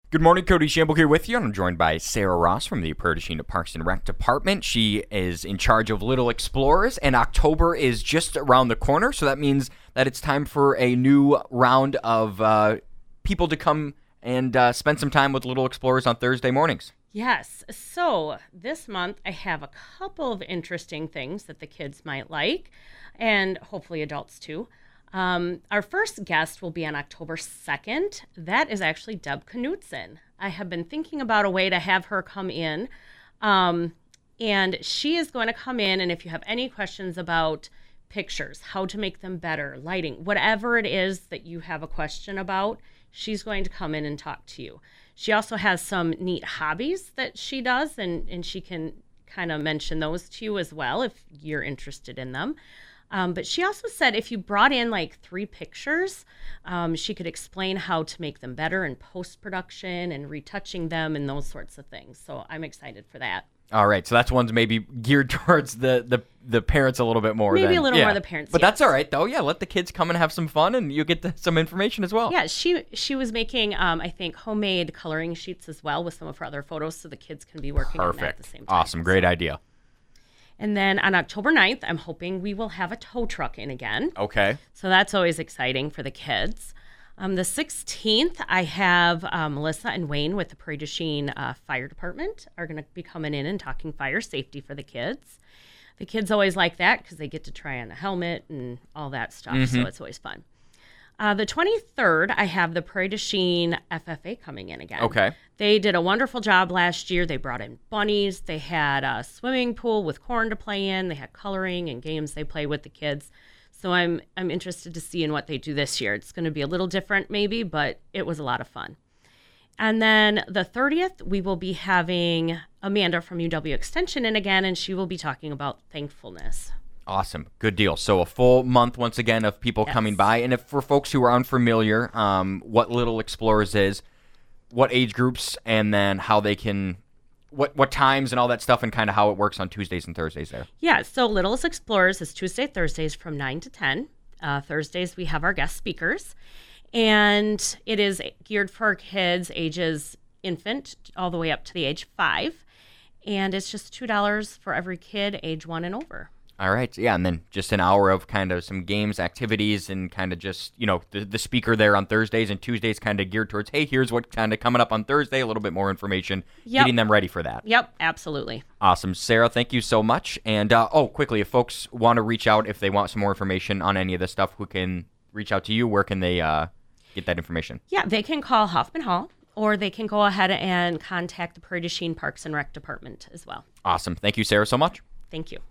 Good morning, Cody Shamble here with you. I'm joined by Sarah Ross from the Prairie du Chien Parks and Rec Department. She is in charge of Little Explorers, and October is just around the corner, so that means that it's time for a new round of people to come and spend some time with Little Explorers on Thursday mornings. Yes. So this month I have a couple of interesting things that the kids might like, and hopefully adults too. Our first guest will be on October 2nd. That is actually Deb Knutson. I have been thinking about a way to have her come in, and she is going to come in, and if you have any questions about pictures, how to make them better, lighting, whatever it is that you have a question about, she's going to come in and talk to you. She also has some neat hobbies that she does, and she can kind of mention those to you as well if you're interested in them. But she also said if you brought in like 3 pictures, she could explain how to make them better in post-production and retouching them and those sorts of things. So I'm excited for that. All right, so that's one's maybe geared towards the parents a little bit more. Maybe a little more the parents, But yes. that's all right, though. Yeah, let the kids come and have some fun, and you get some information as well. Yeah, she was making, I think, homemade coloring sheets as well with some of her other photos so the kids can be working on that at the same time. Awesome. Great idea. And then on October 9th, I'm hoping we will have a tow truck in again. Okay. So that's always exciting for the kids. The 16th, I have Melissa and Wayne with the Prairie du Chien Fire Department are going to be coming in and talking fire safety for the kids. The kids always like that because they get to try on a helmet and all that stuff, so it's always fun. The 23rd, I have the Prairie du Chien FFA coming in again. Okay. They did a wonderful job last year. They brought in bunnies. They had a swimming pool with corn to play in. They had coloring and games they play with the kids. So I'm interested to see in what they do this year. It's going to be a little different maybe, but it was a lot of fun. And then the 30th, we will be having Amanda from UW Extension in again, and she will be talking about thankfulness. Awesome. Good deal. So a full month, once again, of people coming by. And if for folks who are unfamiliar, what Little Explorers is, what age groups, and then how they can, what times and all that stuff, and kind of how it works on Tuesdays and Thursdays there. Yeah, so Littlest Explorers is Tuesday, Thursdays from 9 to 10. Thursdays, we have our guest speakers. And it is geared for kids ages infant all the way up to the age 5. And it's just $2 for every kid age 1 and over. All right. Yeah, and then just an hour of kind of some games, activities, and kind of just, the speaker there on Thursdays, and Tuesdays kind of geared towards, hey, here's what kind of coming up on Thursday, a little bit more information, getting them ready for that. Yep, absolutely. Awesome. Sarah, thank you so much. And, quickly, if folks want to reach out, if they want some more information on any of this stuff, who can reach out to you? Where can they get that information? Yeah, they can call Hoffman Hall, or they can go ahead and contact the Prairie du Chien Parks and Rec Department as well. Awesome. Thank you, Sarah, so much. Thank you.